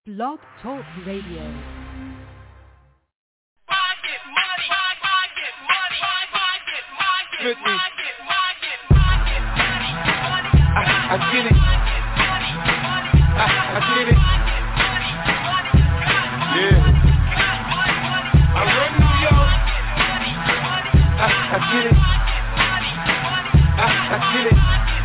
Blog Talk Radio. Goodness. I get it. I get it. Yeah. I run New York. I get it. I get it.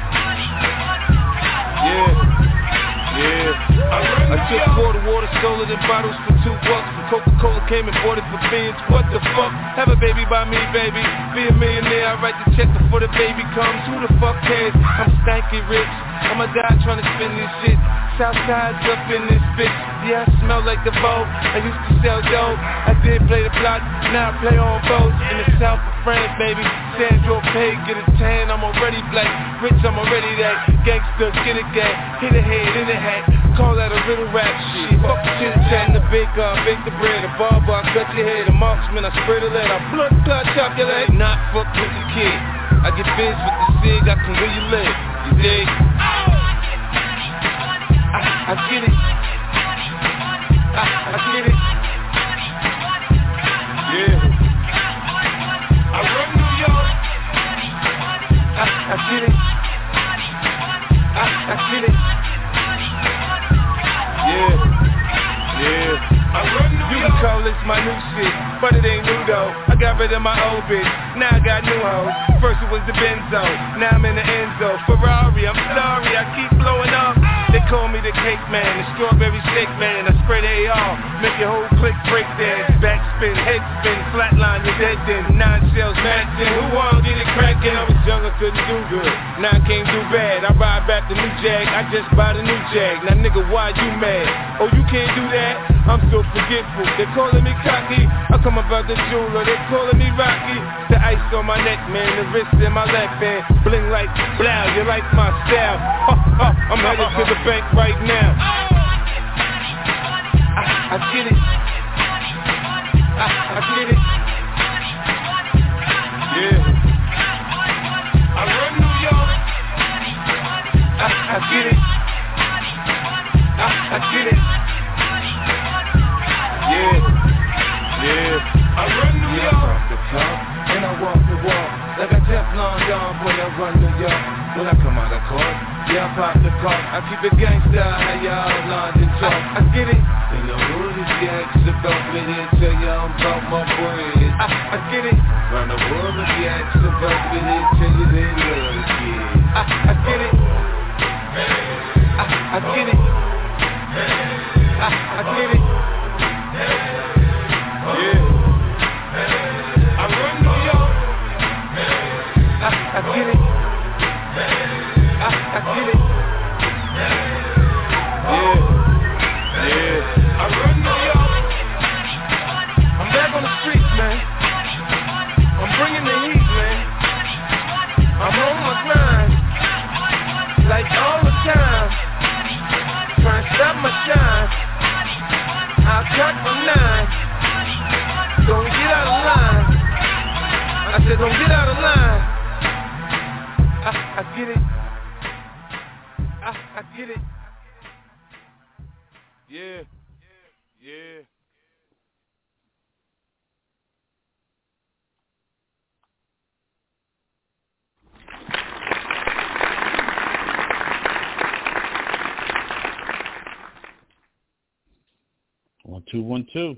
Yeah. I took water, stole it in bottles for $2. And Coca-Cola came and bought it for beans. What the fuck? Have a baby by me, baby. Be a millionaire, I write the check before the baby comes. Who the fuck cares? I'm stanky rich. I'ma die trying to spend this shit. Southside's up in this bitch. Yeah, I smell like the boat. I used to sell dope. I did play the block, now I play on boats. In the south of France, baby. Sandro Pay, get a tan, I'm already black. Rich, I'm already that. Gangster, get a gang. Hit a head in a hat. Call that a little rap shit. Fuck the chit chat in the baker, I bake the bread. A barber, I cut your head. A marksman, I spray the lead. I blood clot, chop your leg. Not fuck with the kid. I get biz with the cig, I can where you live. You dig? I get it. I get it. Yeah. I run New York. I get it. I get it. Yeah. I run New York. You can call this my new shit, but it ain't new though. I got rid of my old bitch, now I got new hoes. First it was the Benzo, now I'm in the Enzo. Ferrari, I'm sorry, I keep blowing up. They call me the cake man, the strawberry shake man. I spray the AR, make your whole clique break dance. Backspin, head spin, flatline, you're dead then. 9 shells matching, who wanna get it crackin'? I was young, I couldn't do good, now I can't do bad. I ride back the new Jag, I just bought a new Jag. Now nigga, why you mad? Oh, you can't do that? I'm so forgetful. They calling me cocky, I come about the jeweler. They calling me Rocky. The ice on my neck, man, the wrist in my left hand. Bling like blow, you like my style. I'm headed to the bank right now. I get it. I get it. Yeah. I run New York. I get it. I get it. Yeah. I run New York. I talk the talk and I walk the walk. Like a Teflon Don when I run New York. When I come out of court, yeah, I pop the car. I keep it gangsta, how y'all London talk. I get it. In the hood is the action about me, they tell y'all I'm about my bread. I get it. Round the world is the action about me, they tell you they love the kid. I get it. I get it. I get it. Yeah. I run New York. I get it. I get it. Yeah. I run New York. I'm back on the streets, man. I'm bringing the heat, man. I'm on my grind, like all the time. Trying to stop my shine. I'll cut from 9. Don't get out of line. I said don't get out of line. I get it. I get it. Yeah. One, two, 1, 2.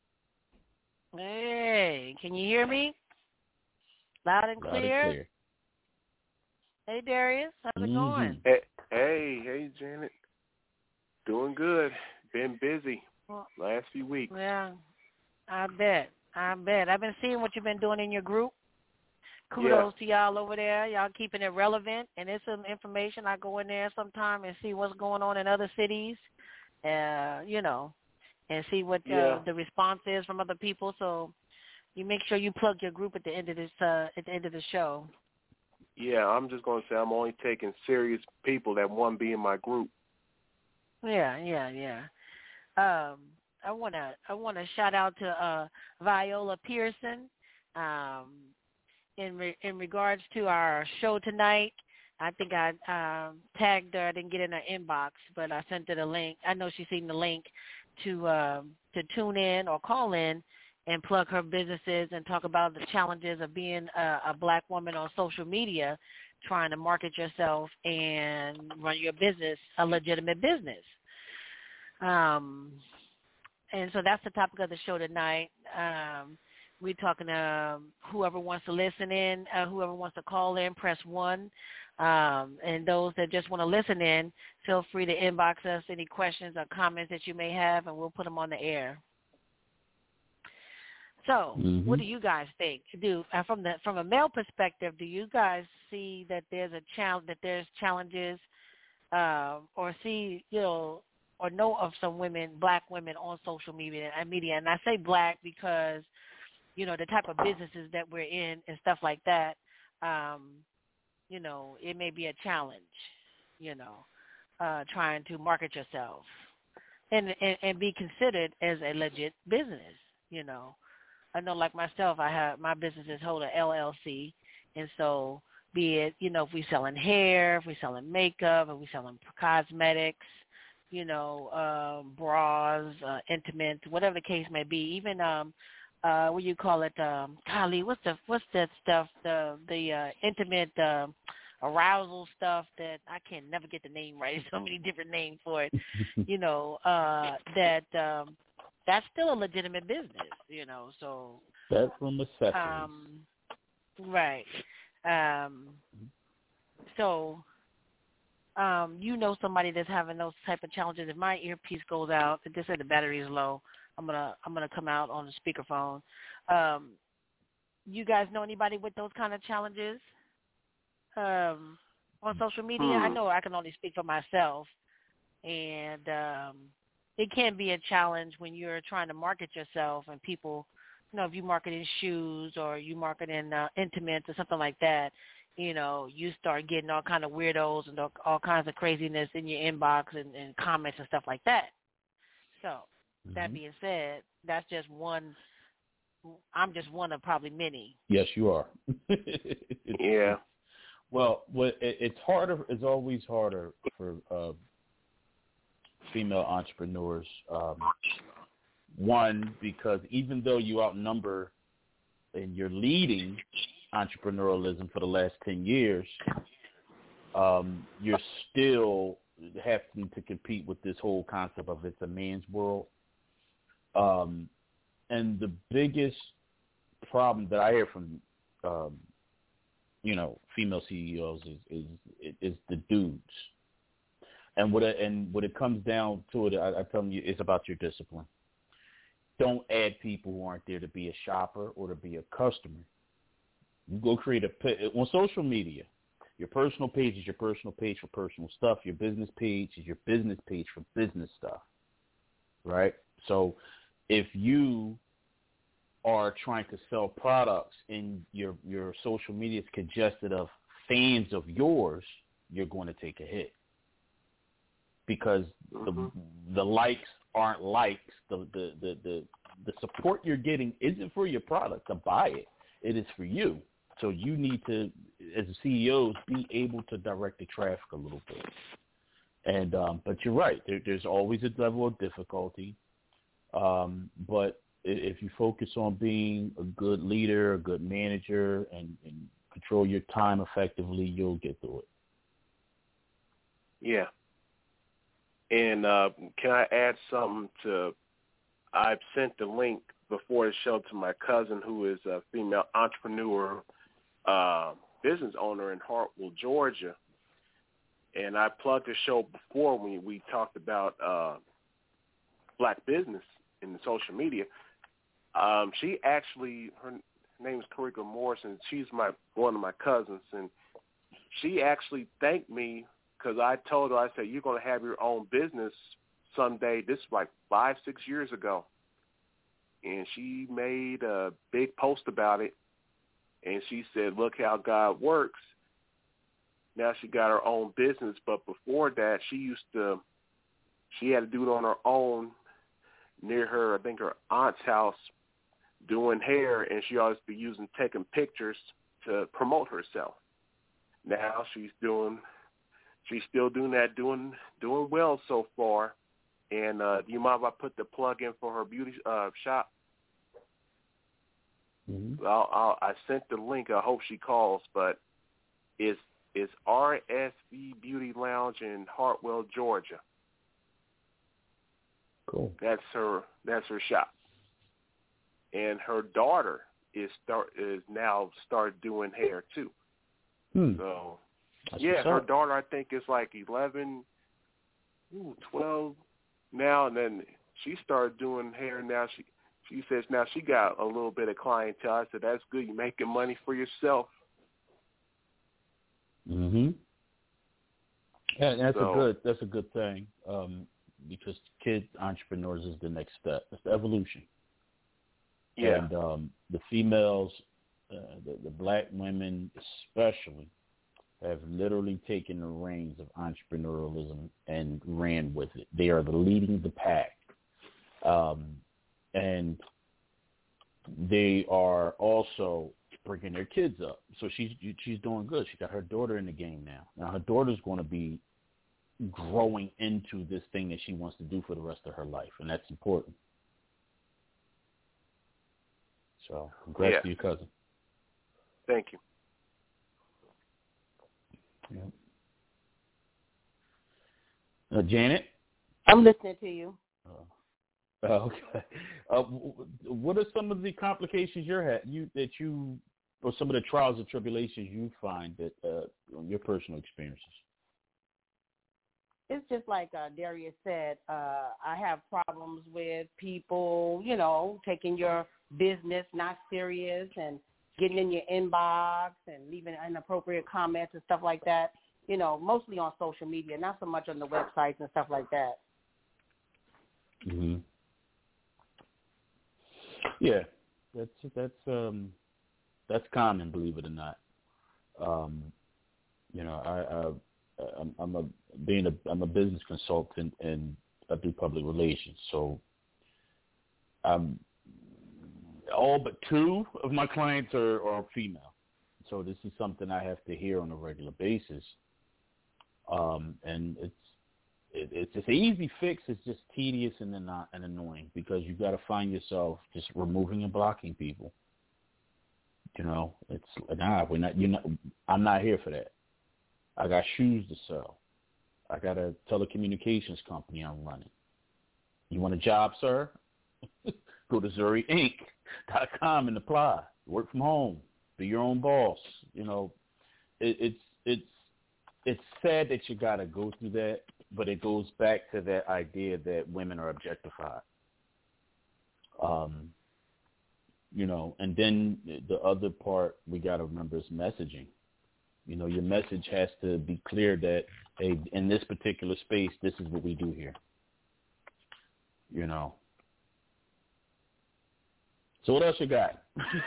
Hey, can you hear me? Loud and clear. Hey, Darius, how's it going? Hey, Janet. Doing good. Been busy last few weeks. Yeah, I bet. I've been seeing what you've been doing in your group. Kudos to y'all over there. Y'all keeping it relevant. And there's some information. I go in there sometime and see what's going on in other cities, and see what the response is from other people. So you make sure you plug your group at the end of this show. Yeah, I'm just going to say I'm only taking serious people that want to be in my group. Yeah. I want to shout out to Viola Pearson in regards to our show tonight. I think I tagged her. I didn't get in her inbox, but I sent her the link. I know she's seen the link to tune in or call in and plug her businesses and talk about the challenges of being a black woman on social media, trying to market yourself and run your business, a legitimate business. And so that's the topic of the show tonight. We're talking to whoever wants to listen in, whoever wants to call in, press 1. And those that just want to listen in, feel free to inbox us any questions or comments that you may have, and we'll put them on the air. So, what do you guys think? From a male perspective, do you guys see that there's there's challenges, or see, or know of some women, black women on social media? And I say black because, the type of businesses that we're in and stuff like that, it may be a challenge, trying to market yourself and be considered as a legit business, I know, like myself, my business is Holder LLC, and so be it, if we selling hair, if we selling makeup, if we selling cosmetics, bras, intimates, whatever the case may be, even what you call it, golly, what's that stuff, the intimate arousal stuff that I can never get the name right. There's so many different names for it, that's still a legitimate business, so. That's from accessories. Right. So, somebody that's having those type of challenges. If my earpiece goes out, if they say the battery is low, I'm gonna come out on the speakerphone. You guys know anybody with those kind of challenges on social media? I know I can only speak for myself, and it can be a challenge when you're trying to market yourself and people, if you market in shoes or you market in intimates or something like that, you start getting all kind of weirdos and all kinds of craziness in your inbox and comments and stuff like that. So that being said, that's just one. I'm just one of probably many. Yes, you are. Yeah. Well, it's harder. It's always harder for female entrepreneurs. One, because even though you outnumber and you're leading entrepreneurialism for the last 10 years, you're still having to compete with this whole concept of it's a man's world. And the biggest problem that I hear from, female CEOs is the dudes. And what it comes down to, I tell them, it's about your discipline. Don't add people who aren't there to be a shopper or to be a customer. You go create on social media. Your personal page is your personal page for personal stuff. Your business page is your business page for business stuff, right? So if you are trying to sell products and your social media is congested of fans of yours, you're going to take a hit. Because the likes aren't likes. The support you're getting isn't for your product to buy it. It is for you. So you need to, as CEOs, be able to direct the traffic a little bit. And but you're right. There's always a level of difficulty. But if you focus on being a good leader, a good manager, and control your time effectively, you'll get through it. Yeah. And can I add something I've sent the link before the show to my cousin who is a female entrepreneur, business owner in Hartwell, Georgia. And I plugged the show before when we talked about black business in the social media. She actually, her name is Karika Morrison. She's one of my cousins. And she actually thanked me because I told her, I said, you're going to have your own business someday. This is like 5-6 years ago. And she made a big post about it. And she said, look how God works. Now she got her own business. But before that, she had to do it on her own near her, I think her aunt's house, doing hair. And she always be taking pictures to promote herself. now she's still doing that, doing well so far. And do you mind if I put the plug in for her beauty shop? Mm-hmm. I sent the link. I hope she calls, but it's RSV Beauty Lounge in Hartwell, Georgia. Cool. That's her shop. And her daughter is now started doing hair too. So her daughter, I think, is like 11, 12 now, and then she started doing hair. Now she says now she got a little bit of clientele. I said, that's good. You're making money for yourself. Mm-hmm. Yeah, that's a good thing, because kid entrepreneurs is the next step. It's the evolution. Yeah. And the females, the black women especially, have literally taken the reins of entrepreneurialism and ran with it. They are leading the pack. And they are also bringing their kids up. So she's doing good. She got her daughter in the game now. Now her daughter's going to be growing into this thing that she wants to do for the rest of her life, and that's important. So congrats to your cousin. Thank you. Yeah. Janet? I'm listening to you. Okay. What are some of the complications or some of the trials and tribulations you find that your personal experiences? It's just like Darius said. I have problems with people, taking your business not serious and getting in your inbox and leaving inappropriate comments and stuff like that. Mostly on social media, not so much on the websites and stuff like that. Mm-hmm. Yeah, that's common, believe it or not. I'm a business consultant and I do public relations, so all but 2 of my clients are female. So this is something I have to hear on a regular basis, and it's an easy fix. It's just tedious and annoying because you got to find yourself just removing and blocking people. It's I'm not here for that. I got shoes to sell. I got a telecommunications company I'm running. You want a job, sir? Go to ZuriInc.com and apply. Work from home. Be your own boss. It's sad that you got to go through that, but it goes back to that idea that women are objectified. And then the other part we got to remember is messaging. Your message has to be clear that, hey, in this particular space, this is what we do here. So what else you got?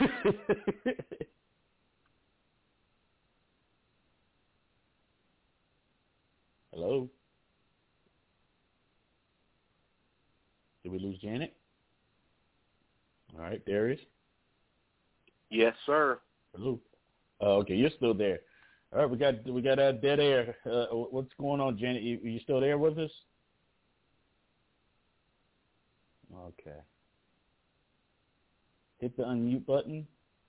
Hello? Did we lose Janet? All right, Darius? Yes, sir. Hello. Okay, you're still there. All right, we got dead air. What's going on, Janet? You still there with us? Okay. Hit the unmute button.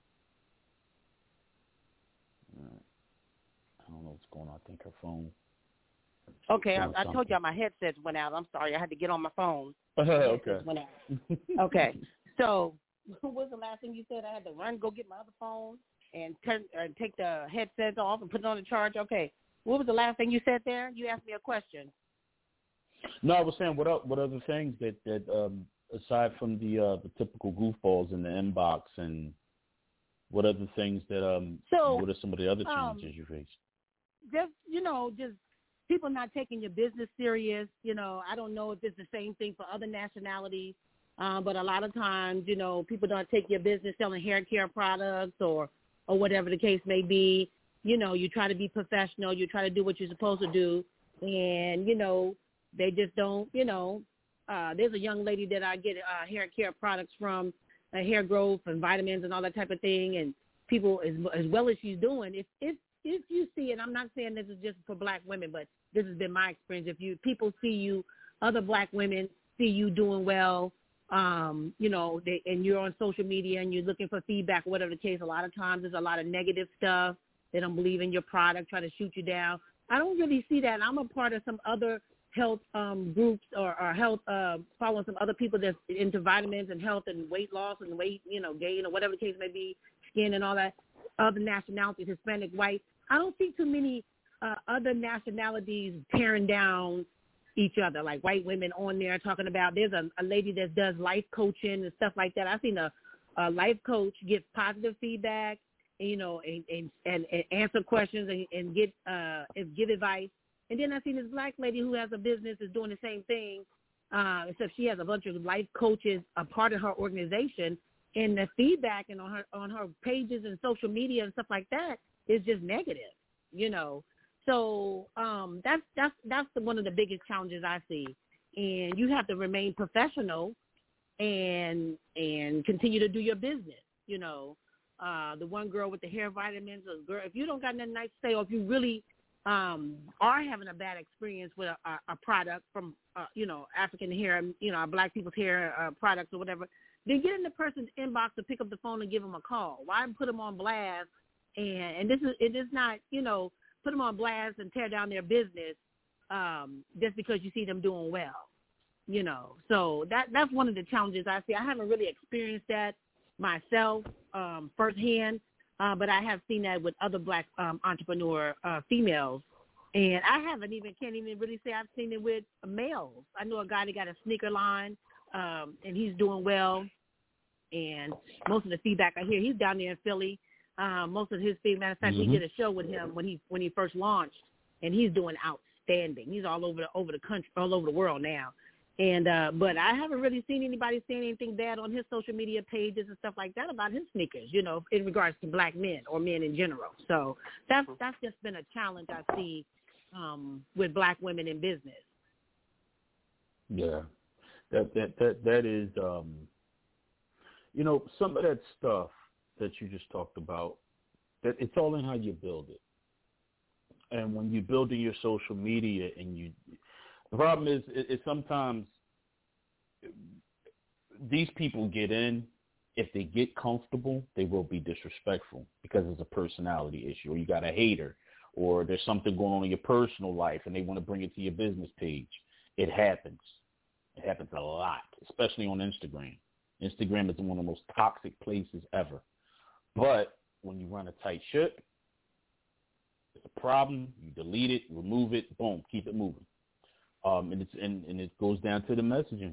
All right. I don't know what's going on. I think her phone. Okay, I told y'all my headset went out. I'm sorry. I had to get on my phone. Okay. Went out. Okay. So what was the last thing you said? I had to go get my other phone and take the headset off and put it on the charge. Okay. What was the last thing you said there? You asked me a question. No, I was saying what other things that aside from the typical goofballs in the inbox, and what other things that what are some of the other challenges you face? Just people not taking your business serious. I don't know if it's the same thing for other nationalities, but a lot of times, people don't take your business selling hair care products or whatever the case may be. You try to be professional. You try to do what you're supposed to do, and they just don't. There's a young lady that I get hair care products from, hair growth and vitamins and all that type of thing, and people, as well as she's doing, it's if you see, and I'm not saying this is just for black women, but this has been my experience. If people see you, other black women see you doing well, and you're on social media and you're looking for feedback, whatever the case, a lot of times there's a lot of negative stuff. They don't believe in your product, try to shoot you down. I don't really see that. I'm a part of some other health groups or health, following some other people that's into vitamins and health and weight loss and weight, gain or whatever the case may be, skin and all that, other nationalities, Hispanic, white. I don't see too many other nationalities tearing down each other, like white women on there talking about, there's a lady that does life coaching and stuff like that. I've seen a life coach give positive feedback, and answer questions and give advice. And then I've seen this black lady who has a business is doing the same thing, except she has a bunch of life coaches, a part of her organization, and the feedback and on her pages and social media and stuff like that is just negative, So that's one of the biggest challenges I see. And you have to remain professional and continue to do your business. The one girl with the hair vitamins, or girl, if you don't got nothing nice to say, or if you really are having a bad experience with a product from African hair, black people's hair products or whatever, then get in the person's inbox to pick up the phone and give them a call. Why put them on blast? And it is not put them on blast and tear down their business just because you see them doing well. So that's one of the challenges I see. I haven't really experienced that myself firsthand, but I have seen that with other black entrepreneur females. And I can't even really say I've seen it with males. I know a guy that got a sneaker line, and he's doing well. And most of the feedback I hear, he's down there in Philly. Most of his feedback, matter of fact, we did a show with him when he first launched, and he's doing outstanding. He's all over the country, all over the world now. And but I haven't really seen anybody saying anything bad on his social media pages and stuff like that about his sneakers, in regards to black men or men in general. So that's just been a challenge I see with black women in business. Yeah, that is, some of that stuff that you just talked about, that it's all in how you build it. And when you're building your social media the problem is sometimes these people get in, if they get comfortable, they will be disrespectful because it's a personality issue, or you got a hater, or there's something going on in your personal life and they want to bring it to your business page. It happens. It happens a lot, especially on Instagram. Instagram is one of the most toxic places ever. But when you run a tight ship, it's a problem, you delete it, remove it, boom, keep it moving. And it goes down to the messaging.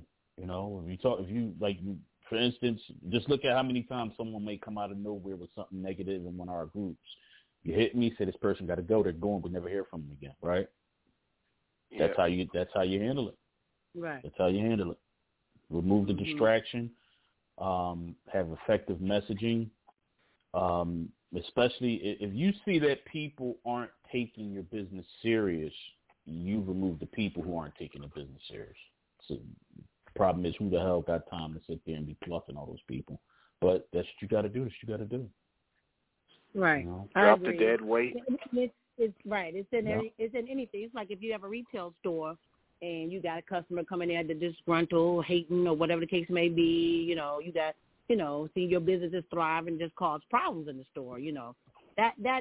For instance, just look at how many times someone may come out of nowhere with something negative in one of our groups. You hit me, say this person got to go, they're going, we'll never hear from them again, right? Yeah. That's how you handle it. Right. That's how you handle it. Remove the distraction, have effective messaging, especially if you see that people aren't taking your business serious. You remove the people who aren't taking the business serious. So the problem is, who the hell got time to sit there and be bluffing all those people? But that's what you got to do. That's what you got to do. Right. Drop the dead weight. It's right. It's in anything. It's like if you have a retail store and you got a customer coming in that's disgruntled, hating, or whatever the case may be. You got see your business is thriving, just cause problems in the store. That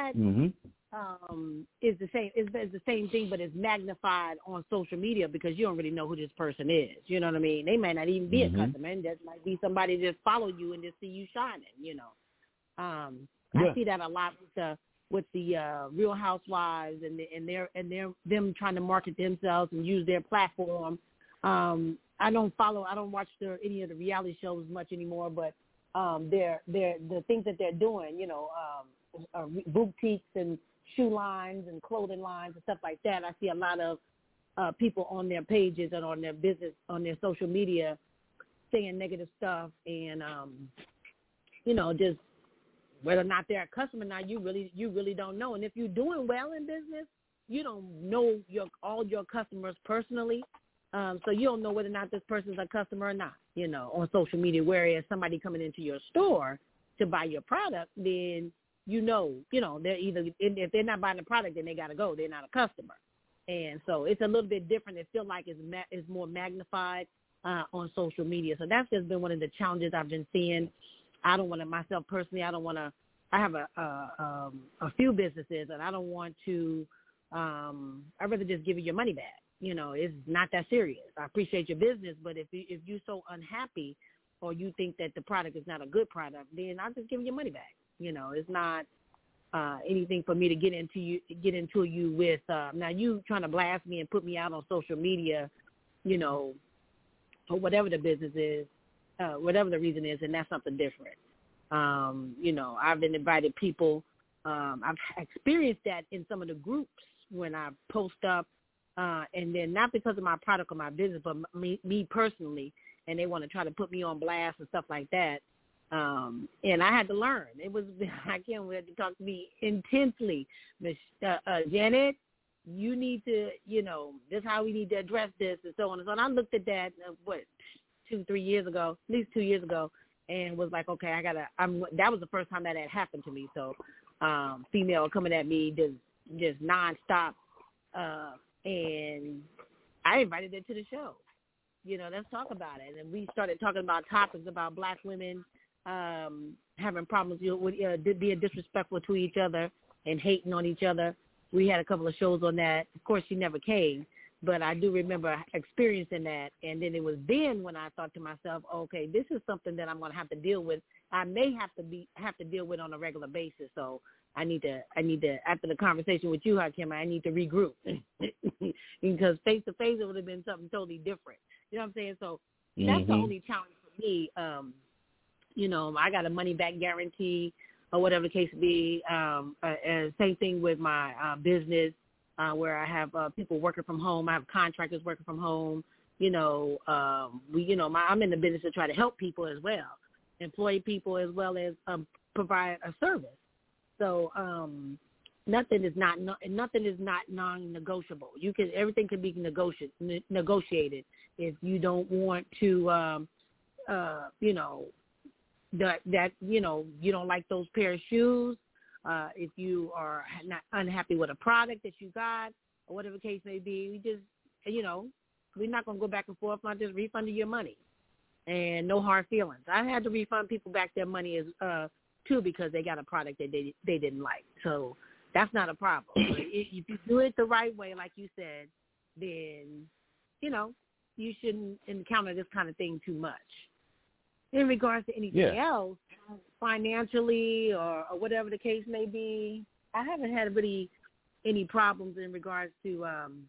is the same. Is the same thing, but it's magnified on social media because you don't really know who this person is. You know what I mean? They might not even be a customer, and that might be somebody just follow you and just see you shining. I see that a lot with the Real Housewives and them trying to market themselves and use their platform. I don't watch any of the reality shows much anymore, but the things that they're doing, boutiques and shoe lines and clothing lines and stuff like that. I see a lot of people on their pages and on their business, on their social media, saying negative stuff and just whether or not they're a customer or not, you really don't know. And if you're doing well in business, you don't know all your customers personally. So you don't know whether or not this person's a customer or not, on social media. Whereas somebody coming into your store to buy your product, then they're either, if they're not buying the product, then they got to go. They're not a customer. And so it's a little bit different. It feels like it's more magnified on social media. So that's just been one of the challenges I've been seeing. I don't want to, myself personally, I have a few businesses, and I don't want to, I'd rather just give you your money back. It's not that serious. I appreciate your business, but if you're so unhappy or you think that the product is not a good product, then I'll just give you your money back. It's not anything for me to get into you with. Now you trying to blast me and put me out on social media, or whatever the business is, whatever the reason is, and that's something different. I've been invited people. I've experienced that in some of the groups when I post up, and then not because of my product or my business, but me personally, and they want to try to put me on blast and stuff like that. And I had to learn. It was, I can't wait to talk to me intensely. Janet, you need to, this is how we need to address this and so on and so on. I looked at that, 2-3 years ago, at least 2 years ago, and was like, okay, that was the first time that had happened to me. So female coming at me just nonstop. And I invited her to the show. Let's talk about it. And we started talking about topics about black women having problems with being disrespectful to each other and hating on each other. We had a couple of shows on that. Of course, she never came, but I do remember experiencing that. And then it was then when I thought to myself, okay, this is something that I'm going to have to deal with. I may have to deal with on a regular basis. So I need to after the conversation with you, Hakim, I need to regroup because face to face it would have been something totally different. You know what I'm saying? So that's the only challenge for me. I got a money back guarantee or whatever the case be. Same thing with my business where I have people working from home. I have contractors working from home. I'm in the business to try to help people as well, employ people as well as provide a service. So nothing is not non-negotiable. Everything can be negotiated if you don't want to, that you don't like those pair of shoes. If you are not unhappy with a product that you got or whatever the case may be, we just, we're not going to go back and forth. I'll just refund you your money and no hard feelings. I had to refund people back their money as too because they got a product that they didn't like. So that's not a problem. But if you do it the right way, like you said, then, you shouldn't encounter this kind of thing too much. In regards to anything else, financially or whatever the case may be, I haven't had really any problems in regards to,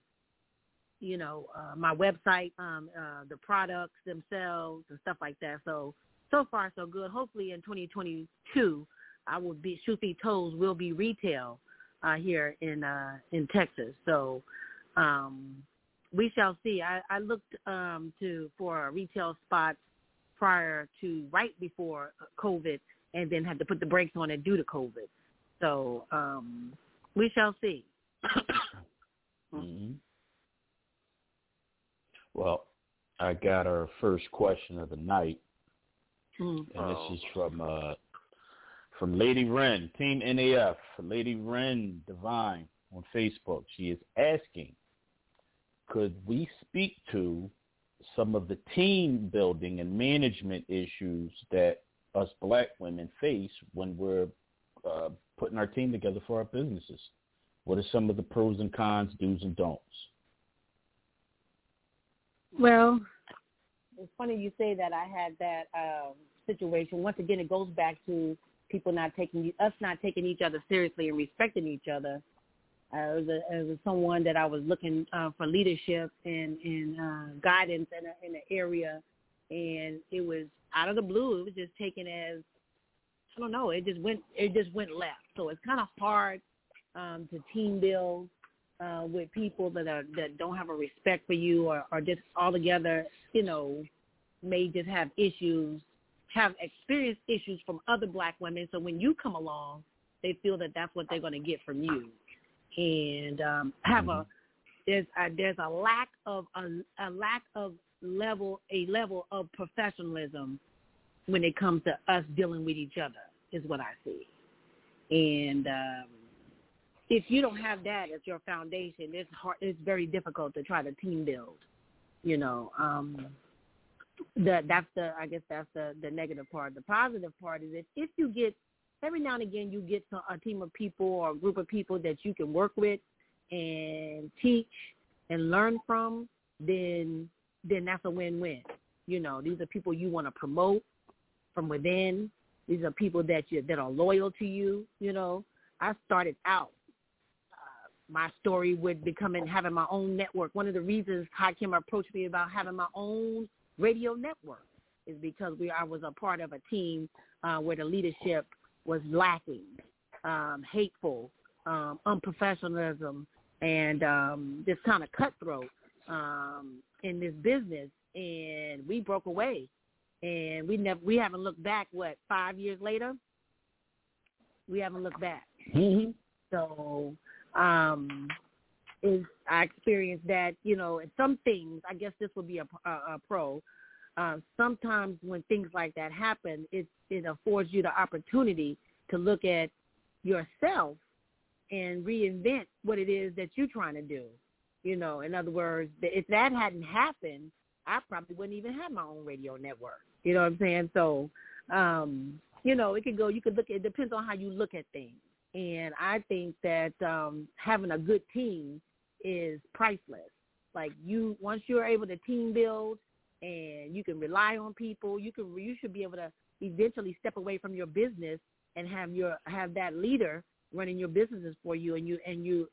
my website, the products themselves and stuff like that. So far, so good. Hopefully in 2022, Truth Be Told, will be retail here in Texas. So we shall see. I looked for retail spots right before COVID, and then had to put the brakes on it due to COVID. So we shall see. Mm-hmm. Well, I got our first question of the night, and this is from Lady Wren, Team NAF, Lady Wren Divine on Facebook. She is asking, could we speak to some of the team building and management issues that us black women face when we're putting our team together for our businesses? What are some of the pros and cons, do's and don'ts? Well, it's funny you say that. I had that situation. Once again, it goes back to people not taking each other seriously and respecting each other. It was someone that I was looking for leadership and guidance in an area, and it was out of the blue. It was just taken as, I don't know. It just went left. So it's kind of hard to team build with people that don't have a respect for you or just altogether, may just have experienced issues from other black women. So when you come along, they feel that that's what they're going to get from you. And there's a lack of level of professionalism when it comes to us dealing with each other, is what I see. And if you don't have that as your foundation, it's very difficult to try to team build. You know, that's the negative part. The positive part is if you get, every now and again, you get a team of people or a group of people that you can work with and teach and learn from, then that's a win-win. You know, these are people you want to promote from within. These are people that are loyal to you. You know, I started out my story with having my own network. One of the reasons Hakim approached me about having my own radio network is because I was a part of a team where the leadership was lacking, hateful, unprofessionalism, and this kind of cutthroat in this business. And we broke away, and we haven't looked back. 5 years later? We haven't looked back. Mm-hmm. So I experienced that, you know, and some things, I guess this would be a pro. Sometimes when things like that happen, it affords you the opportunity to look at yourself and reinvent what it is that you're trying to do. You know, in other words, if that hadn't happened, I probably wouldn't even have my own radio network. You know what I'm saying? So, you know, you could look at, it depends on how you look at things. And I think that having a good team is priceless. Like once you're able to team build and you can rely on people, you should be able to eventually step away from your business and have that leader running your businesses for you, and you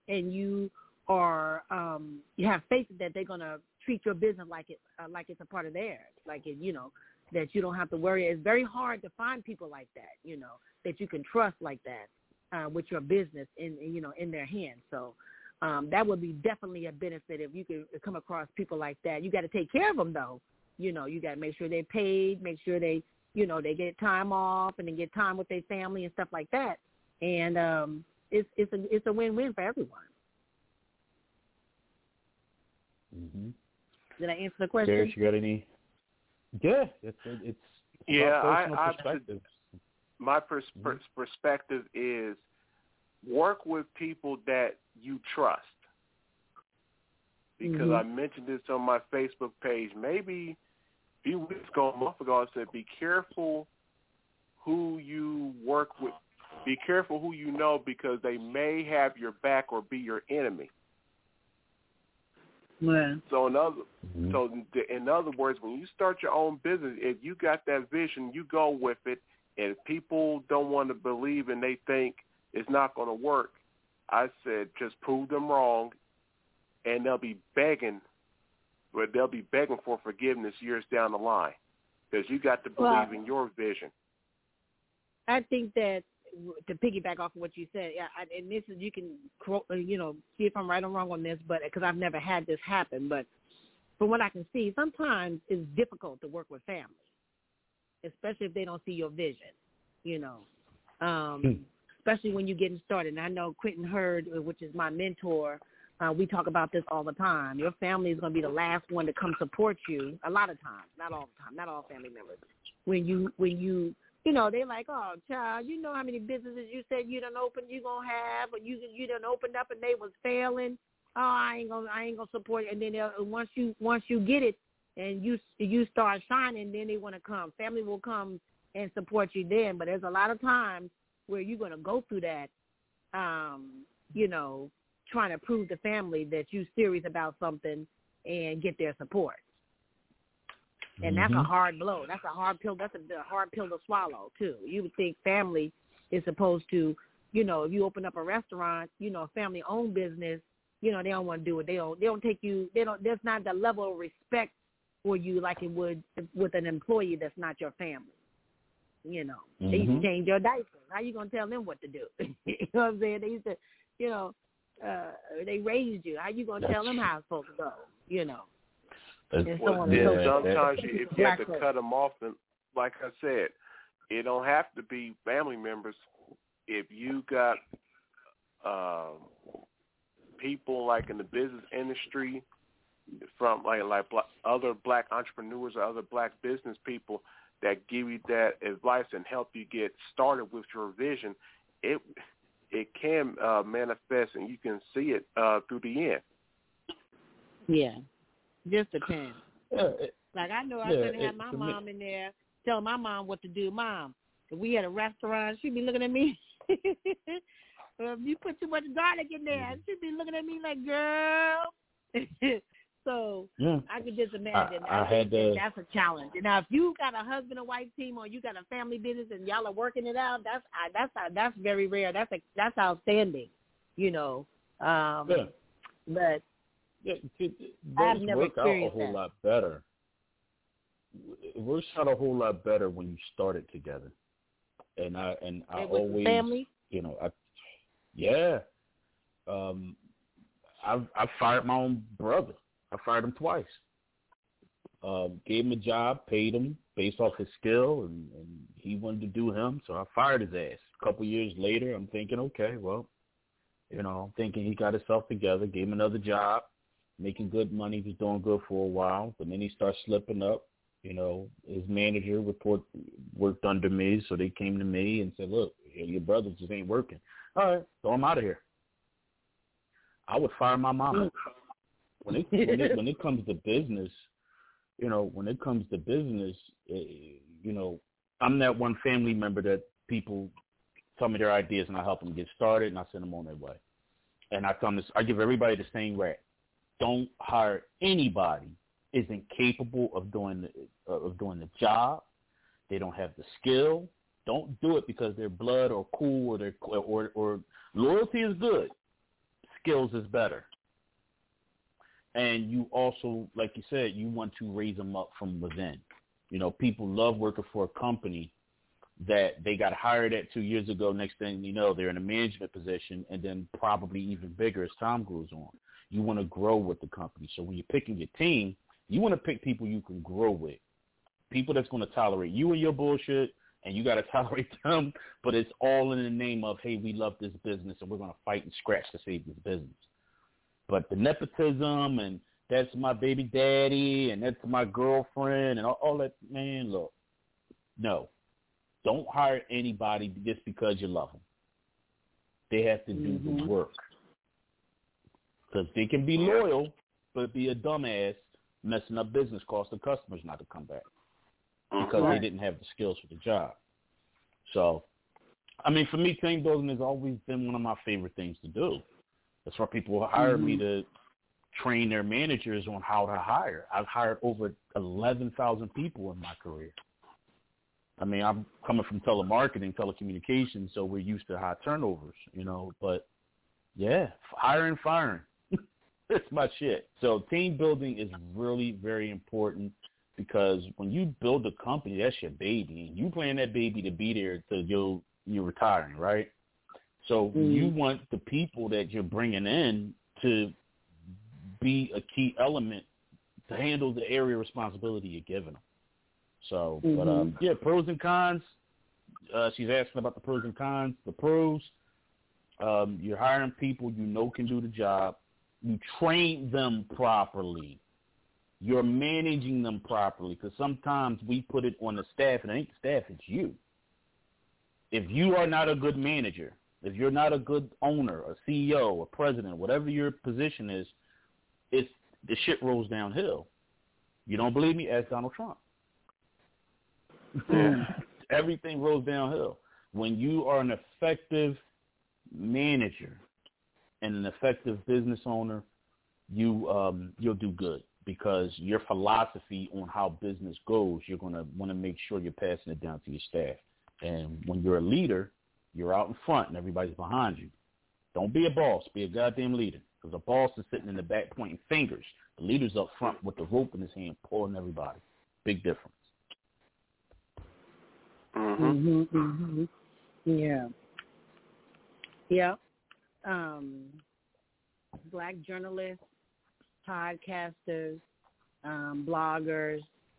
have faith that they're gonna treat your business like it's a part of theirs, you know, that you don't have to worry. It's very hard to find people like that, you know, that you can trust like that. With your business in their hands. So that would be definitely a benefit if you could come across people like that. You got to take care of them, though. You know, you got to make sure they're paid, make sure they get time off and then get time with their family and stuff like that. And it's a win-win for everyone. Mm-hmm. Did I answer the question? Darius, you got any? Yeah, it's I perspective. My perspective is work with people that you trust. Because I mentioned this on my Facebook page maybe a few weeks ago, a month ago. I said, be careful who you work with. Be careful who you know, because they may have your back or be your enemy. Yeah. So in other words, when you start your own business, if you got that vision, you go with it. And if people don't want to believe and they think it's not going to work, I said just prove them wrong, and they'll be begging for forgiveness years down the line, because you got to believe in your vision. I think that, to piggyback off of what you said, and this is, you can see if I'm right or wrong on this, but because I've never had this happen, but from what I can see, sometimes it's difficult to work with family, especially if they don't see your vision, you know, especially when you're getting started. And I know Quentin Hurd, which is my mentor, we talk about this all the time. Your family is going to be the last one to come support you a lot of times, not all the time, not all family members. When you they're like, oh, child, you know how many businesses you said you done opened, you going to have, or you done opened up and they was failing. Oh, I ain't gonna support it. And then once you get it, and you start shining, then they want to come. Family will come and support you then. But there's a lot of times where you're going to go through that, trying to prove to family that you're serious about something and get their support. And that's a hard blow. That's a hard pill. That's a hard pill to swallow, too. You would think family is supposed to, if you open up a restaurant, a family-owned business, they don't want to do it. They don't take you. There's not the level of respect for you like it would with an employee that's not your family. They used to change your diapers. How you gonna tell them what to do? You know what I'm saying? They used to, they raised you. How you gonna tell them how it's supposed to go? Sometimes if you have to cut them off, and like I said, it don't have to be family members. If you got people like in the business industry, from like other black entrepreneurs or other black business people that give you that advice and help you get started with your vision, it can manifest, and you can see it through the end. Yeah, just depends. Like I know I couldn't have my mom in there telling my mom what to do. Mom, if we had a restaurant, she'd be looking at me. You put too much garlic in there, she'd be looking at me like, girl. So I could just imagine. That's a challenge. Now, if you got a husband and wife team, or you got a family business, and y'all are working it out, that's very rare. That's outstanding, you know. But I've never experienced that. Those work out a whole lot better. It works out a whole lot better when you start it together. And I always, family? You know, I fired my own brother. I fired him twice. Gave him a job, paid him based off his skill, and he wanted to do him, so I fired his ass. A couple years later, I'm thinking, okay, well, you know, I'm thinking he got himself together, gave him another job, making good money, was doing good for a while, but then he started slipping up. You know, his manager worked under me, so they came to me and said, look, your brother just ain't working. All right, throw him out of here. I would fire my mama. When it comes to business, you know, you know, I'm that one family member that people tell me their ideas and I help them get started and I send them on their way. And I give everybody the same rap. Don't hire anybody isn't capable of doing the job. They don't have the skill. Don't do it because they're blood or cool or loyalty is good. Skills is better. And you also, like you said, you want to raise them up from within. You know, people love working for a company that they got hired at 2 years ago. Next thing you know, they're in a management position, and then probably even bigger as time goes on. You want to grow with the company. So when you're picking your team, you want to pick people you can grow with, people that's going to tolerate you and your bullshit, and you got to tolerate them, but it's all in the name of, hey, we love this business, and we're going to fight and scratch to save this business. But the nepotism and that's my baby daddy and that's my girlfriend and all that, man, look, no. Don't hire anybody just because you love them. They have to do the work. Because they can be loyal, but be a dumbass messing up business, cost the customers not to come back because they didn't have the skills for the job. So, I mean, for me, team building has always been one of my favorite things to do. That's why people hire me to train their managers on how to hire. I've hired over 11,000 people in my career. I mean, I'm coming from telemarketing, telecommunications, so we're used to high turnovers, you know. But, yeah, hiring, firing. That's my shit. So team building is really very important because when you build a company, that's your baby. And you plan that baby to be there until you're retiring, right? So you want the people that you're bringing in to be a key element to handle the area of responsibility you're giving them. So, but pros and cons. She's asking about the pros and cons. The pros, you're hiring people you know can do the job. You train them properly. You're managing them properly because sometimes we put it on the staff, and it ain't the staff, it's you. If you are not a good manager, if you're not a good owner, a CEO, a president, whatever your position is, the shit rolls downhill. You don't believe me? Ask Donald Trump. Everything rolls downhill. When you are an effective manager and an effective business owner, you'll do good because your philosophy on how business goes, you're going to want to make sure you're passing it down to your staff. And when you're a leader, you're out in front and everybody's behind you. Don't be a boss. Be a goddamn leader. Because a boss is sitting in the back pointing fingers. The leader's up front with the rope in his hand pulling everybody. Big difference. Yeah. Yeah. Black journalists, podcasters, bloggers,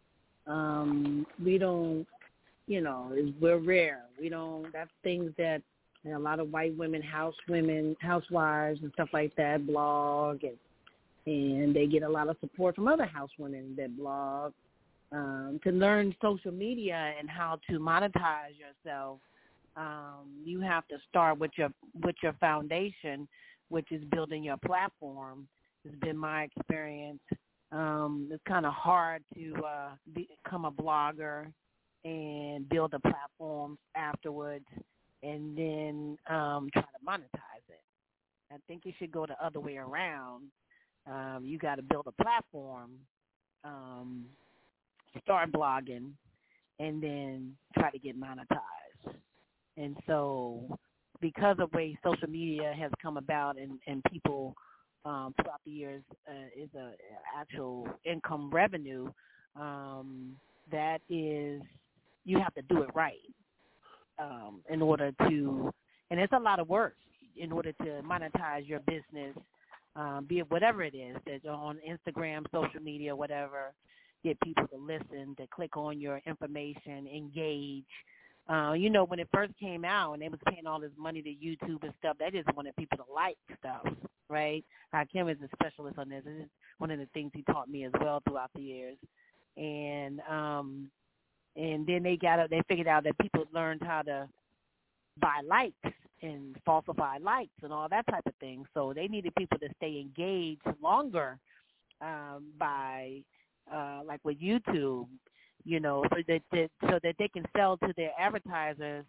we don't, you know, we're rare. We don't, that's things that a lot of white women, housewives and stuff like that blog, and they get a lot of support from other housewomen that blog. To learn social media and how to monetize yourself You have to start with your foundation, which is building your platform. It's been my experience. It's kind of hard to become a blogger and build a platform afterwards and then try to monetize it. I think it should go the other way around. You got to build a platform, start blogging, and then try to get monetized. And so because of the way social media has come about and people throughout the years is a actual income revenue, that is, you have to do it right in order to, and it's a lot of work in order to monetize your business, be it whatever it is, that on Instagram, social media, whatever, get people to listen, to click on your information, engage. When it first came out and they was paying all this money to YouTube and stuff, they just wanted people to like stuff, right? Kim is a specialist on this. This is one of the things he taught me as well throughout the years. And then they figured out that people learned how to buy likes and falsify likes and all that type of thing. So they needed people to stay engaged longer by like with YouTube, so that they can sell to their advertisers,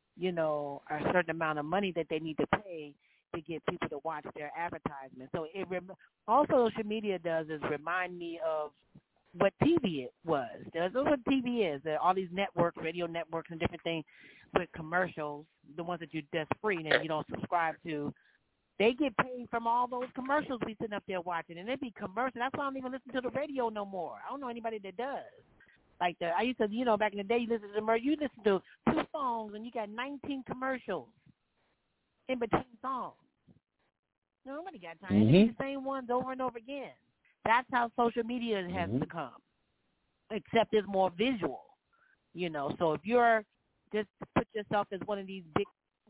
a certain amount of money that they need to pay to get people to watch their advertisements. So all social media does is remind me of what TV it was. That's what TV is. All these networks, radio networks and different things with commercials, the ones that's free and you don't subscribe to, they get paid from all those commercials we sitting up there watching. And it be commercials. That's why I don't even listen to the radio no more. I don't know anybody that does. Like I used to, back in the day, you listen to 2 songs and you got 19 commercials in between songs. Nobody got time. They do the same ones over and over again. That's how social media has become, except it's more visual, So if you're just put yourself as one of these big,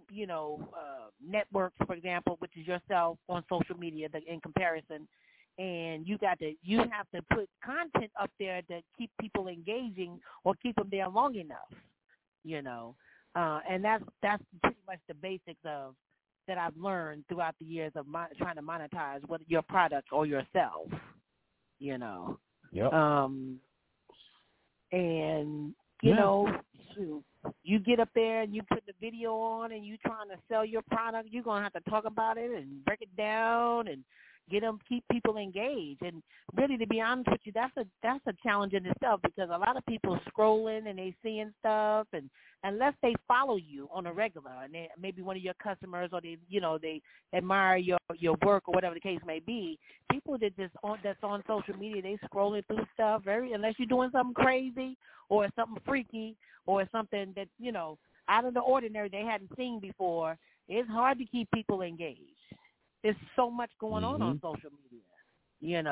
networks, for example, which is yourself on social media in comparison, and you have to put content up there to keep people engaging or keep them there long enough, and that's pretty much the basics of that I've learned throughout the years of trying to monetize your product or yourself, Yep. And you get up there and you put the video on and you trying to sell your product, you're gonna have to talk about it and break it down and keep people engaged. And really, to be honest with you, that's a challenge in itself, because a lot of people scrolling and they seeing stuff, and unless they follow you on a regular, and they maybe one of your customers, or they admire your work or whatever the case may be, people that's on social media, they scrolling through stuff unless you're doing something crazy or something freaky or something that out of the ordinary they hadn't seen before. It's hard to keep people engaged. There's so much going on social media,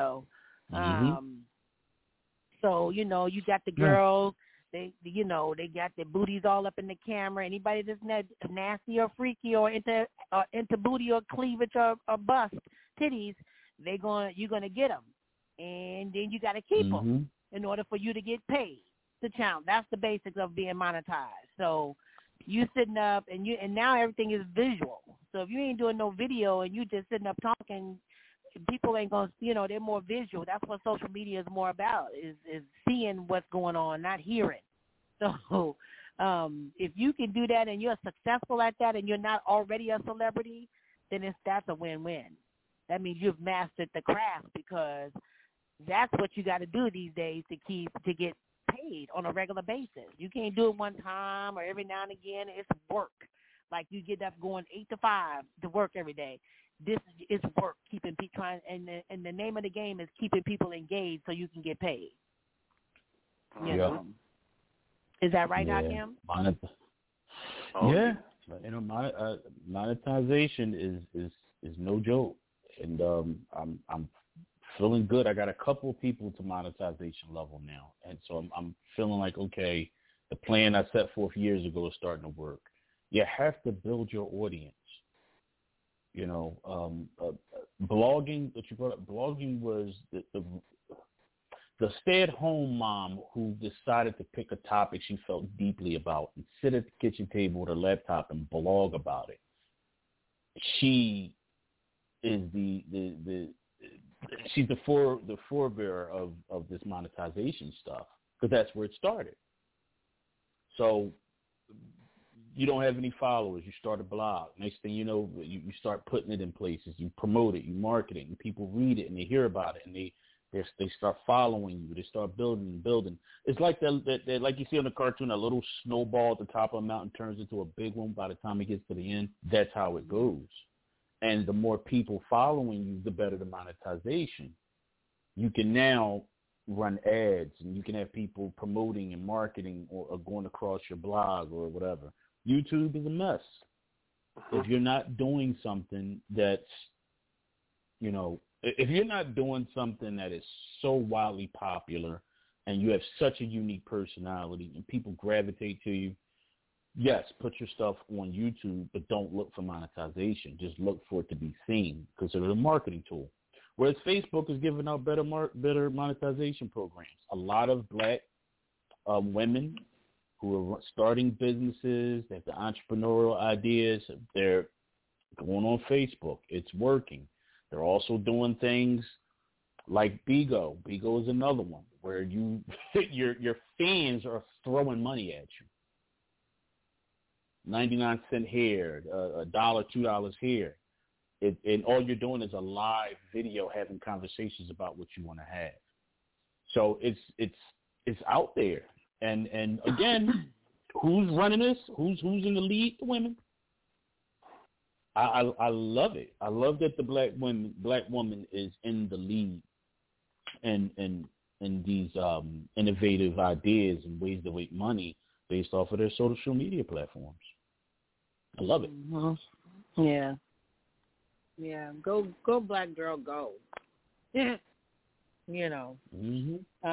So, you got the girls, they got their booties all up in the camera. Anybody that's nasty or freaky or into booty or cleavage or bust, titties, you're going to get them. And then you got to keep them in order for you to get paid. The challenge. That's the basics of being monetized. So you sitting up and now everything is visual. So if you ain't doing no video and you just sitting up talking, people ain't gonna, they're more visual. That's what social media is more about, is seeing what's going on, not hearing. So if you can do that and you're successful at that and you're not already a celebrity, then that's a win-win. That means you've mastered the craft, because that's what you got to do these days to get paid on a regular basis. You can't do it one time or every now and again. It's work. Like you get up going 8 to 5 to work every day. This is work, keeping people trying, and the name of the game is keeping people engaged so you can get paid. You know? Is that right, Hakim? Yeah, monetization is no joke, and I'm feeling good. I got a couple of people to monetization level now, and so I'm feeling like, okay, the plan I set forth years ago is starting to work. You have to build your audience. Blogging, what you brought up, blogging was the stay-at-home mom who decided to pick a topic she felt deeply about and sit at the kitchen table with her laptop and blog about it. She is she's the forebearer of this monetization stuff, because that's where it started. So you don't have any followers, you start a blog. Next thing you know, you start putting it in places, you promote it, you market it, and people read it and they hear about it and they start following you. They start building. It's like that like you see on the cartoon, a little snowball at the top of a mountain turns into a big one by the time it gets to the end. That's how it goes. And the more people following you, the better the monetization. You can now run ads, and you can have people promoting and marketing or going across your blog or whatever. YouTube is a mess. If you're not doing something that's, if you're not doing something that is so wildly popular and you have such a unique personality and people gravitate to you, yes, put your stuff on YouTube, but don't look for monetization. Just look for it to be seen. Consider it a marketing tool. Whereas Facebook is giving out better monetization programs. A lot of black women who are starting businesses, they have the entrepreneurial ideas, they're going on Facebook. It's working. They're also doing things like Bigo. Bigo is another one where your fans are throwing money at you. 99-cent here, $1, $2 here. And all you're doing is a live video having conversations about what you want to have. So it's out there. And again, who's running this? Who's in the lead? The women. I love it. I love that the black woman is in the lead and these innovative ideas and ways to make money based off of their social media platforms. I love it. Mm-hmm. Yeah. Yeah. Go black girl, go. Mm-hmm.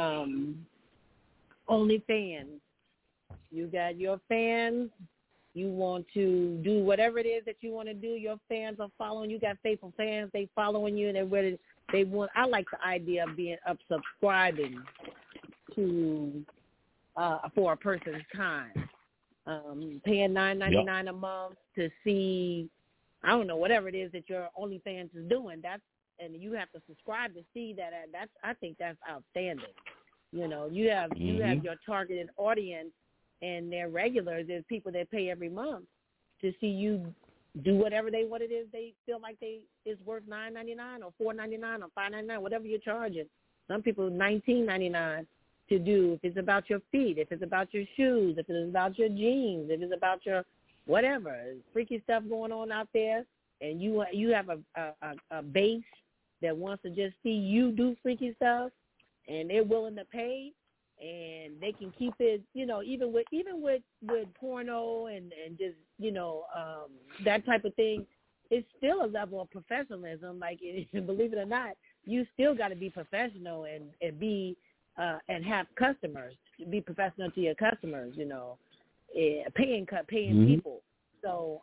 OnlyFans. You got your fans. You want to do whatever it is that you want to do. Your fans are following. You got faithful fans. They following you, and they're ready. They want. I like the idea of being subscribing to for a person's time, paying $9.99 a month to see. I don't know, whatever it is that your OnlyFans is doing. And you have to subscribe to see that. I think that's outstanding. You have your targeted audience. And their regulars is people that pay every month to see you do whatever what it is they feel like is worth $9.99 or $4.99 or $5.99, whatever you're charging. Some people $19.99 to do if it's about your feet, if it's about your shoes, if it's about your jeans, if it's about your whatever freaky stuff going on out there, and you have a base that wants to just see you do freaky stuff, and they're willing to pay. And they can keep it, even with porno and just, that type of thing, it's still a level of professionalism. Like, believe it or not, you still got to be professional and be and have customers, be professional to your customers, paying mm-hmm. people. So,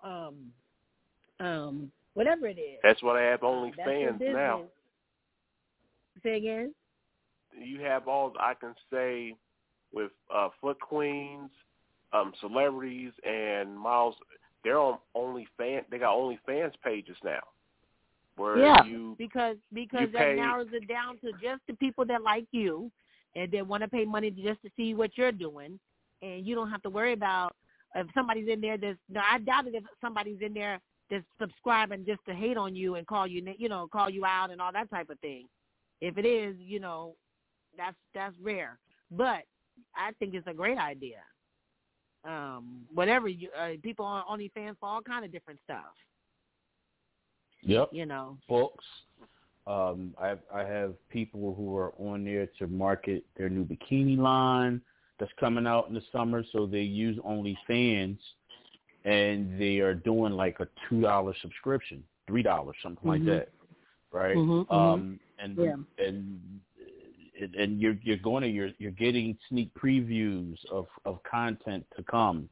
whatever it is. That's what I have OnlyFans now. Say again? You have all I can say with Foot Queens, celebrities, and models. They're on OnlyFans. They got OnlyFans pages now. Where because that narrows it down to just the people that like you and they want to pay money just to see what you're doing, and you don't have to worry about if somebody's in there. I doubt it if somebody's in there that's subscribing just to hate on you and call you out and all that type of thing. If it is, that's rare, but I think it's a great idea. Whatever people on OnlyFans for all kind of different stuff. Yep. Books. I have people who are on there to market their new bikini line that's coming out in the summer. So they use OnlyFans, and they are doing like a $2 subscription, $3, something mm-hmm. like that, right? Mm-hmm. And you're getting sneak previews of content to come.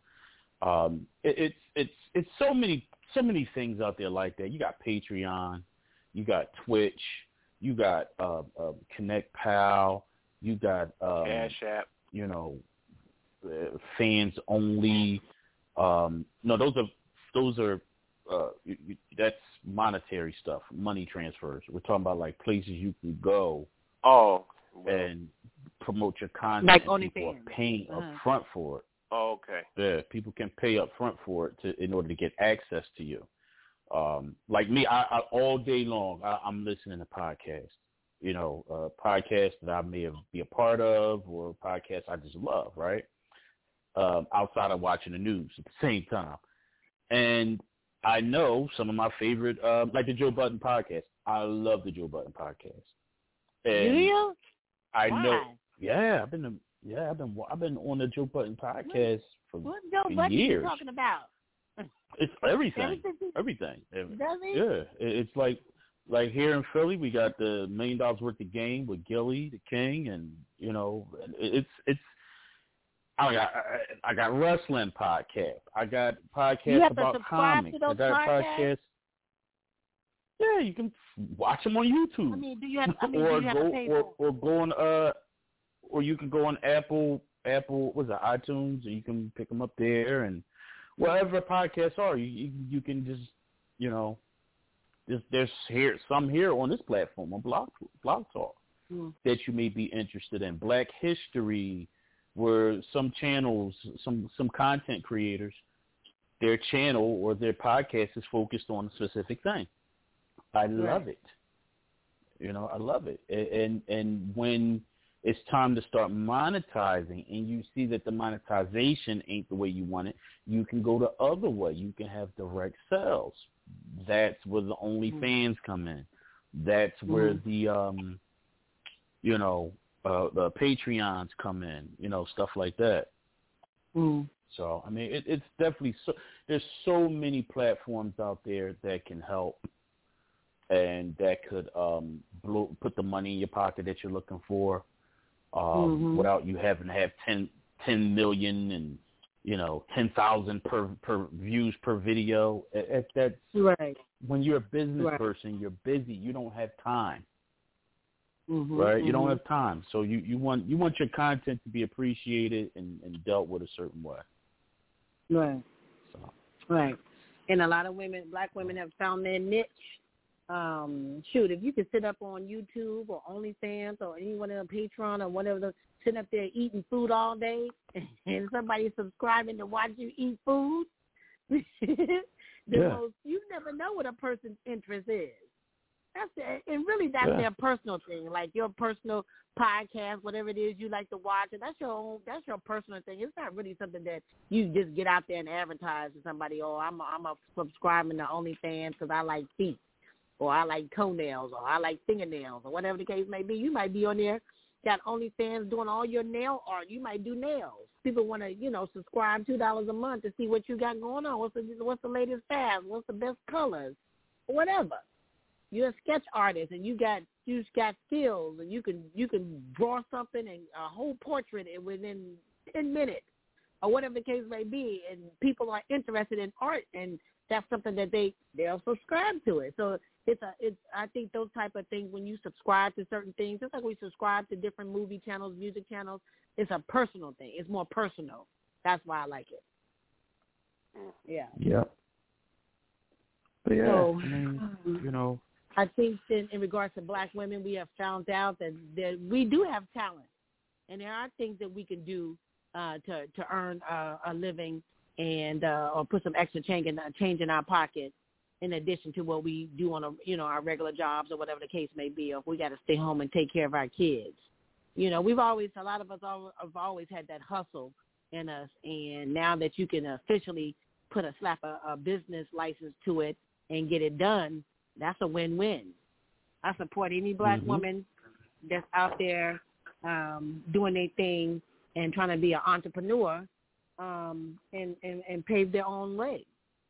It's so many things out there like that. You got Patreon, you got Twitch, you got Connect Pal, You got Cash App. You know, fans only. No, those are that's monetary stuff, money transfers. We're talking about like places you can go. Oh. And promote your content. Like people OnlyFans. are paying up front for it. Oh, okay. Yeah, people can pay up front for it in order to get access to you. Like me, I all day long, I'm listening to podcasts. You know, podcasts that I may be a part of, or podcasts I just love, right? Outside of watching the news at the same time. And I know some of my favorite, like the Joe Budden podcast. I love the Joe Budden podcast. And do you? I Why? know. Yeah, I've been on the Joe Budden podcast for What Joe years. Budden you talking about? It's everything. Everything. Does he? Yeah, it's like here in Philly, we got the $1 Million Worth of Game with Gilly, the King, and you know, it's. I got wrestling podcast. I got podcasts about comics. I got podcasts. Yeah, you can watch them on YouTube. I mean, do you have to pay for it? Or go on or you can go on Apple, what's it, iTunes, or you can pick them up there, and wherever podcasts are, you can just, you know, there's some here on this platform on Blog Talk that you may be interested in. Black History, where some channels, some content creators, their channel or their podcast is focused on a specific thing. I love it. You know, I love it. And when it's time to start monetizing and you see that the monetization ain't the way you want it, you can go the other way. You can have direct sales. That's where the OnlyFans come in. That's where the, you know, the Patreons come in, you know, stuff like that. So, I mean, it's definitely there's so many platforms out there that can help. And that could put the money in your pocket that you're looking for, without you having to have 10 million and, you know, 10,000 per views per video. That's right. When you're a business person, you're busy. You don't have time, right? You don't have time, so you want your content to be appreciated and dealt with a certain way. Right. So. Right. And a lot of black women have found their niche. If you could sit up on YouTube or OnlyFans or any one of the Patreon or whatever, sitting up there eating food all day, and somebody subscribing to watch you eat food, you never know what a person's interest is. That's their personal thing, like your personal podcast, whatever it is you like to watch, and that's your personal thing. It's not really something that you just get out there and advertise to somebody. Oh, I'm a subscribing to OnlyFans because I like feet, or I like toenails, or I like fingernails, or whatever the case may be. You might be on there, got OnlyFans doing all your nail art. You might do nails. People want to, subscribe $2 a month to see what you got going on. What's the latest fad? What's the best colors? Whatever. You're a sketch artist, and you got skills, and you can draw something and a whole portrait within 10 minutes, or whatever the case may be. And people are interested in art, and that's something that they'll subscribe to it. So I think those type of things, when you subscribe to certain things, just like we subscribe to different movie channels, music channels, it's a personal thing. It's more personal. That's why I like it. Yeah. Yeah. But yeah, so, I think that in regards to black women, we have found out that we do have talent, and there are things that we can do to earn a living and or put some extra change in our pocket, in addition to what we do on our regular jobs or whatever the case may be, or if we got to stay home and take care of our kids. A lot of us have always had that hustle in us, and now that you can officially slap a business license to it and get it done, that's a win-win. I support any black woman that's out there doing their thing and trying to be an entrepreneur and pave their own way.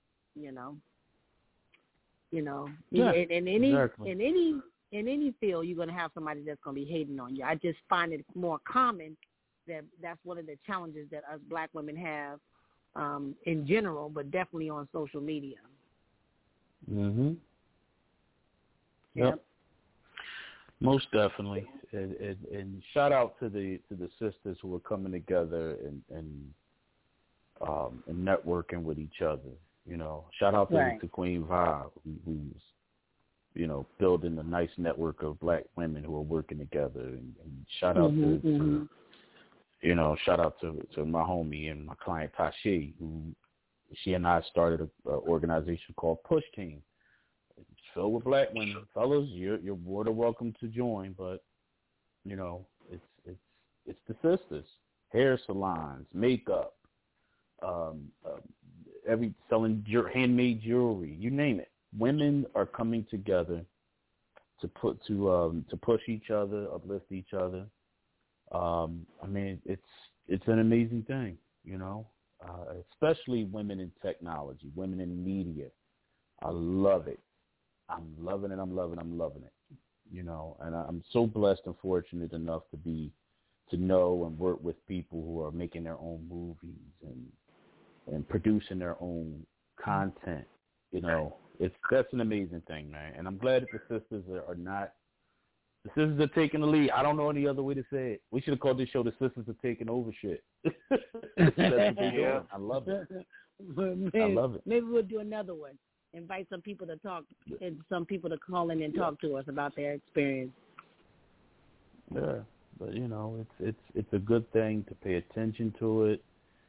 In any field, you're going to have somebody that's going to be hating on you. I just find it more common that's one of the challenges that us black women have in general, but definitely on social media. Yep. Most definitely, and shout out to the sisters who are coming together and networking with each other. You know, shout out to Queen Vibe, who's building a nice network of black women who are working together, and shout out to shout out to my homie and my client Tashi, who she and I started an organization called Push Team. It's filled with black women. Fellas, you're more than welcome to join, but it's the sisters. Hair salons, makeup, selling handmade jewelry, you name it. Women are coming together to push each other, uplift each other. I mean, it's an amazing thing, especially women in technology, women in media. I love it. I'm loving it. I'm loving it. And I'm so blessed and fortunate enough to know and work with people who are making their own movies and producing their own content. That's an amazing thing, man. And I'm glad that the sisters are taking the lead. I don't know any other way to say it. We should have called this show "The Sisters Are Taking Over Shit." That's what they're doing. I love it. I love it. Maybe we'll do another one. Invite some people to talk and some people to call in and talk to us about their experience. Yeah, but it's a good thing to pay attention to it.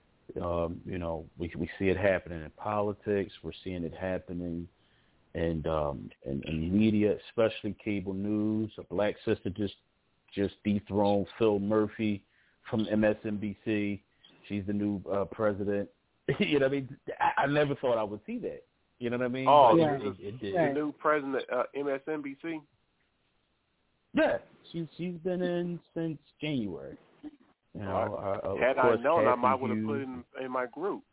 We see it happening in politics. We're seeing it happening in media, especially cable news. A black sister just dethroned Phil Murphy from MSNBC. She's the new president. You know what I mean? I never thought I would see that. You know what I mean? Oh, yeah. It did. The new president MSNBC? Yeah, she's been in since January. Had I known, I might would have put it in my group.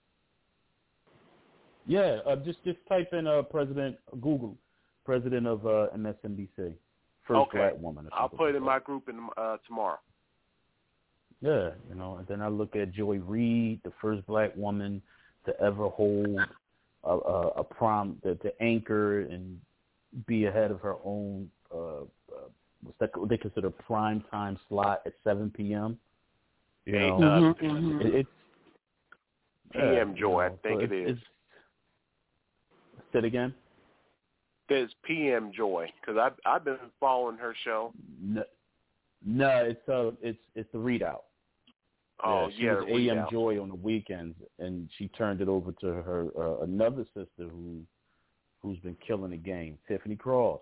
Yeah, just type in Google president of MSNBC, first black woman. I'll put it in my group tomorrow. Yeah, and then I look at Joy Reid, the first black woman to ever hold a to anchor and be ahead of her own what they consider prime time slot at 7 p.m. It's PM Joy, I think it is. Say it again. It's PM Joy because I've been following her show. No, it's the Readout. Oh she was AM Joy on the weekends, and she turned it over to her another sister who's been killing the game, Tiffany Cross.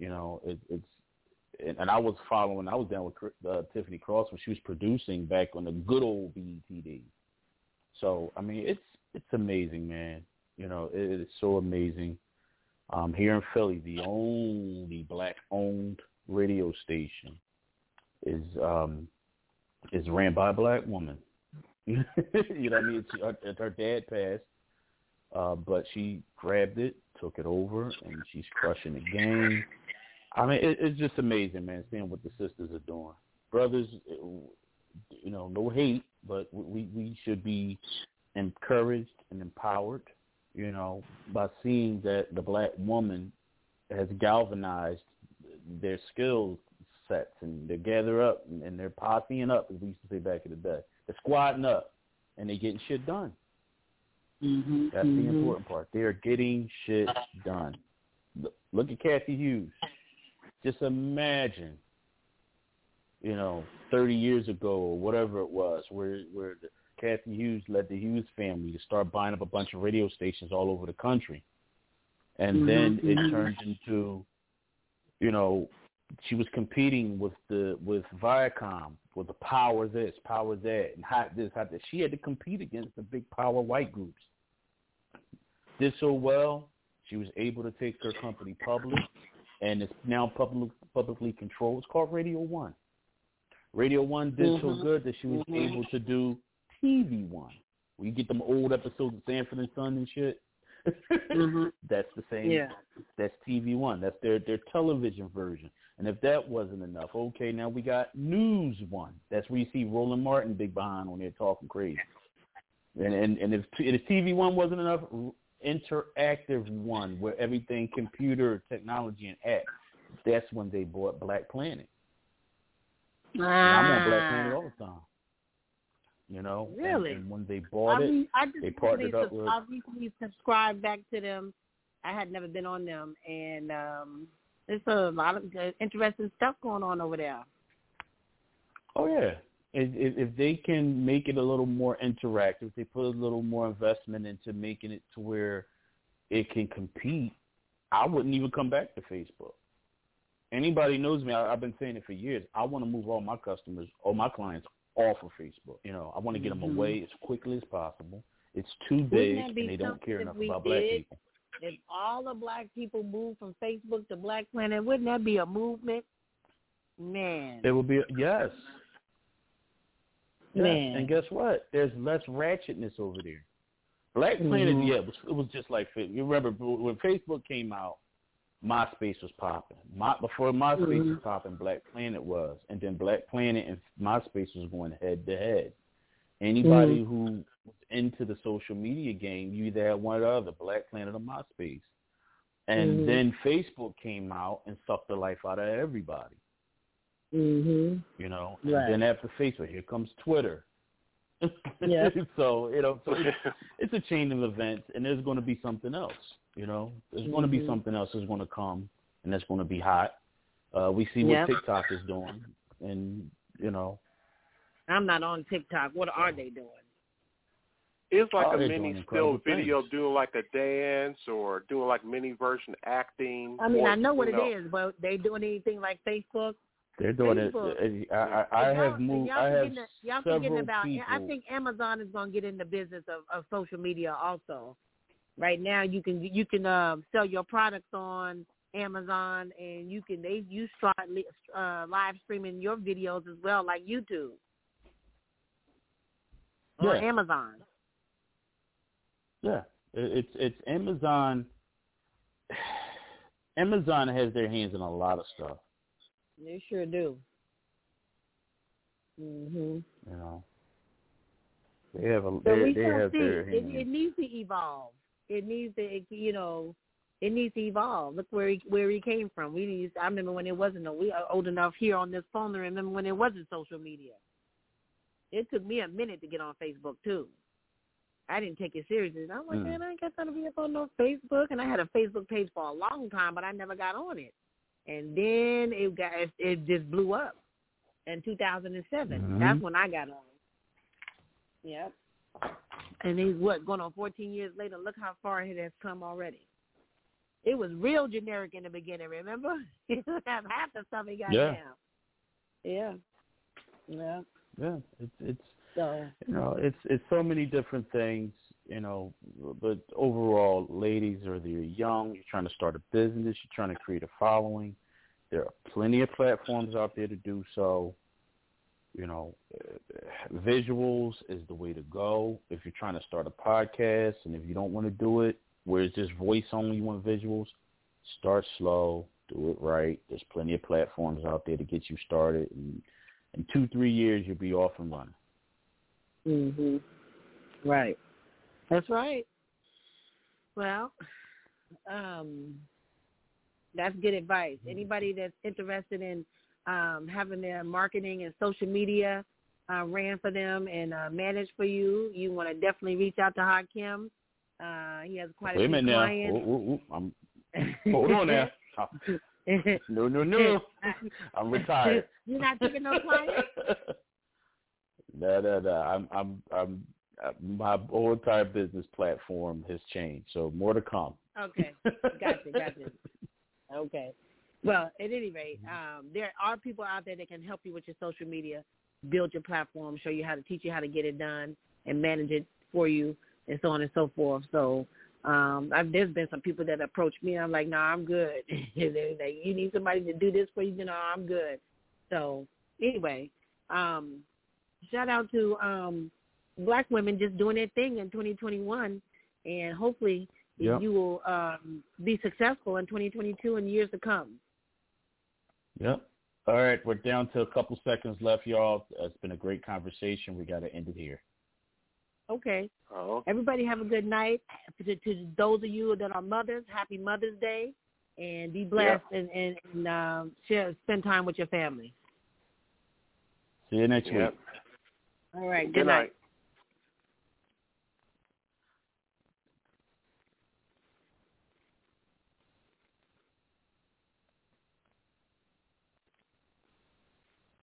And I was following. I was down with Tiffany Cross when she was producing back on the good old BET days. So I mean, it's amazing, man. It is so amazing. Here in Philly, the only black-owned radio station is ran by a black woman. You know what I mean? Her dad passed, but she grabbed it, took it over, and she's crushing the game. I mean, it's just amazing, man, seeing what the sisters are doing. Brothers, no hate, but we should be encouraged and empowered, by seeing that the black woman has galvanized their skill sets, and they gather up and they're posseing up, as we used to say back in the day. They're squatting up and they're getting shit done. Mm-hmm. That's the important part. They're getting shit done. Look at Kathy Hughes. Just imagine, 30 years ago or whatever it was, where Kathy Hughes led the Hughes family to start buying up a bunch of radio stations all over the country. And then it turned into, she was competing with Viacom, with the Power This, Power That, and Hot This, Hot That. She had to compete against the big power white groups. Did so well, she was able to take her company public, and it's now publicly controlled. It's called Radio One. Radio One did so good that she was able to do TV One. Where you get them old episodes of Sanford and Son and shit. That's the same. Yeah. That's TV One. That's their television version. And if that wasn't enough, okay, now we got News One. That's where you see Roland Martin big behind on there talking crazy. And if TV One wasn't enough, Interactive One, where everything computer technology and apps. that's when they bought Black Planet. And I'm on Black Planet all the time. You know, really? And when they bought they partnered up with. I recently subscribed back to them. I had never been on them, and there's a lot of interesting stuff going on over there. Oh yeah, if they can make it a little more interactive, they put a little more investment into making it to where it can compete, I wouldn't even come back to Facebook. Anybody knows me, I've been saying it for years. I want to move all my customers, all my clients off of Facebook. You know, I want to get them away as quickly as possible. It's too big, and they don't care enough about black people. If all the black people move from Facebook to Black Planet, wouldn't that be a movement? Man. It would be, yes. Man. And guess what? There's less ratchetness over there. Black Planet, it was just like, you remember when Facebook came out, MySpace was popping. Before MySpace was popping, Black Planet was. And then Black Planet and MySpace was going head to head. Anybody who was into the social media game, you either had one or the other, Black Planet or MySpace. And then Facebook came out and sucked the life out of everybody. You know, and then after Facebook, here comes Twitter. Yeah. So, you know, it's a chain of events, and there's going to be something else. You know, there's going to be something else that's going to come, and that's going to be hot. We see what TikTok is doing, and, you know. I'm not on TikTok. What are they doing? It's like a mini still video doing like a dance or doing like mini version acting. I mean, I know what it is, but they doing anything like Facebook? They're doing it. I have moved. I have several people. I think Amazon is going to get in the business of social media also. Right now, you can sell your products on Amazon, and you start live streaming your videos as well, like YouTube on Amazon. Yeah, it's Amazon. Amazon has their hands in a lot of stuff. They sure do. You know, they have their hands. It needs to evolve. It needs to, it needs to evolve. Look where he came from. I remember when it wasn't. We are old enough here on this phone to remember when it wasn't social media. It took me a minute to get on Facebook too. I didn't take it seriously. I'm like, man, I guess I don't be up on no Facebook. And I had a Facebook page for a long time, but I never got on it. And then it just blew up in 2007. That's when I got on. Yep. And he's going on 14 years later. Look how far it has come already. It was real generic in the beginning, remember? You have half the stuff he got now. Yeah. Yeah. Yeah. It's you know, it's so many different things, you know, but overall, ladies, whether you're young, you're trying to start a business, you're trying to create a following, there are plenty of platforms out there to do so. You know, visuals is the way to go. If you're trying to start a podcast and if you don't want to do it, where it's just voice only, you want visuals, start slow, do it right. There's plenty of platforms out there to get you started. And in 2-3 years, you'll be off and running. Right. That's right. Well, that's good advice. Anybody that's interested in having their marketing and social media ran for them and managed for you, you want to definitely reach out to Hakim. He has quite a few clients. Hold on now. No. I'm retired. You're not taking no clients? No. I'm my whole entire business platform has changed, so more to come. Okay, gotcha. Okay. Well, at any rate, there are people out there that can help you with your social media, build your platform, teach you how to get it done, and manage it for you, and so on and so forth. So there's been some people that approach me. I'm like, no, I'm good. They're like, you need somebody to do this for you? No, I'm good. So anyway, shout out to Black women just doing their thing in 2021, and hopefully you will be successful in 2022 and years to come. Yep. All right, we're down to a couple seconds left, y'all. It's been a great conversation. We got to end it here. Okay. Everybody have a good night. To those of you that are mothers, happy Mother's Day. and be blessed and spend time with your family. See you next week. All right. Good night.